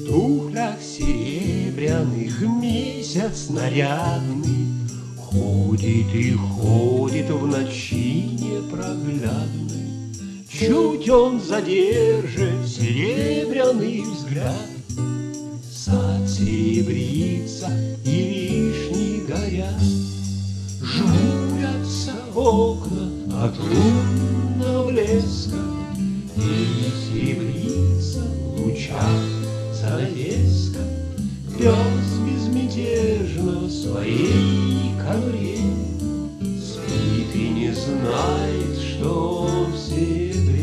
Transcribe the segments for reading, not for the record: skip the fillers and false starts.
туфлях серебряных месяц нарядный ходит и ходит в ночи непроглядной. Чуть он задержит серебряный взгляд, сад серебрится и вишни горят, жмурятся окна от лунного блеска, и серебрится в лучах занавеска. Пес безмятежно в своей конуре спит и не знает, что он в серебре.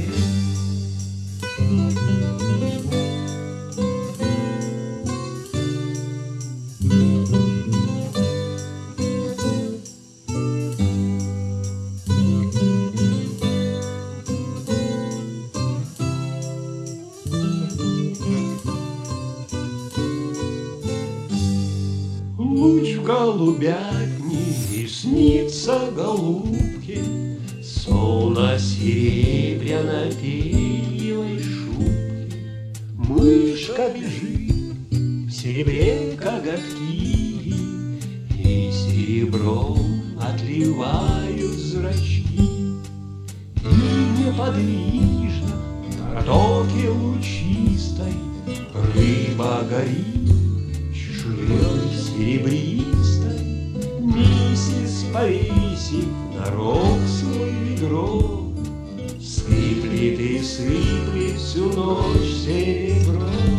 Луч в голубятне и снится голубке соло серебряно-перьевой шубке. Мышка бежит, в серебре коготки, и серебром отливают зрачки. И неподвижно в протоке лучистой рыба горит чешуей серебристой. Миссис, повесив на рог свой ведро, сыплет и сыплет всю ночь серебро.